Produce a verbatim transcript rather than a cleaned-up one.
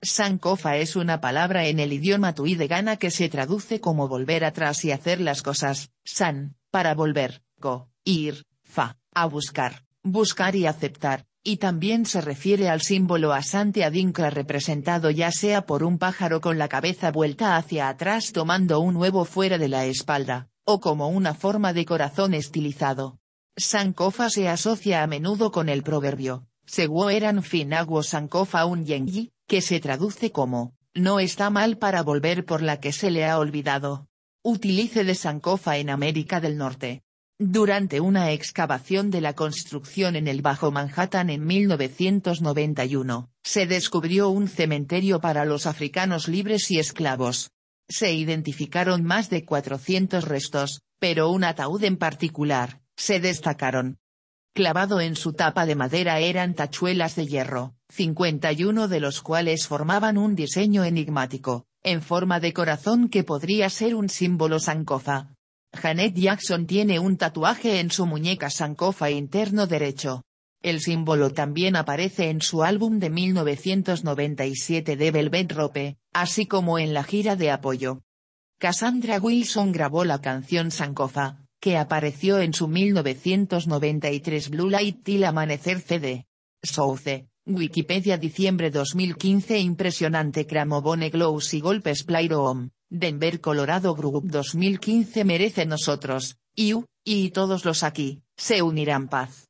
Sankofa es una palabra en el idioma tui de Ghana que se traduce como volver atrás y hacer las cosas, san, para volver, go, ir, fa, a buscar, buscar y aceptar, y también se refiere al símbolo Asante Adinkra representado ya sea por un pájaro con la cabeza vuelta hacia atrás tomando un huevo fuera de la espalda, o como una forma de corazón estilizado. Sankofa se asocia a menudo con el proverbio, Seguo eran finaguo Sankofa un yengi, que se traduce como, no está mal para volver por la que se le ha olvidado. Utilice de Sankofa en América del Norte. Durante una excavación de la construcción en el Bajo Manhattan en mil novecientos noventa y uno, se descubrió un cementerio para los africanos libres y esclavos. Se identificaron más de cuatrocientos restos, pero un ataúd en particular, se destacaron. Clavado en su tapa de madera eran tachuelas de hierro, cincuenta y uno de los cuales formaban un diseño enigmático, en forma de corazón que podría ser un símbolo Sankofa. Janet Jackson tiene un tatuaje en su muñeca Sankofa interno derecho. El símbolo también aparece en su álbum de mil novecientos noventa y siete de Velvet Rope, así como en la gira de apoyo. Cassandra Wilson grabó la canción Sankofa, que apareció en su mil novecientos noventa y tres Blue Light Till Amanecer C D. Source, Wikipedia diciembre dos mil quince Impresionante Cramobone Glows y Golpes Playroom, Denver Colorado Group dos mil quince Merece nosotros, y, y todos los aquí, se unirán paz.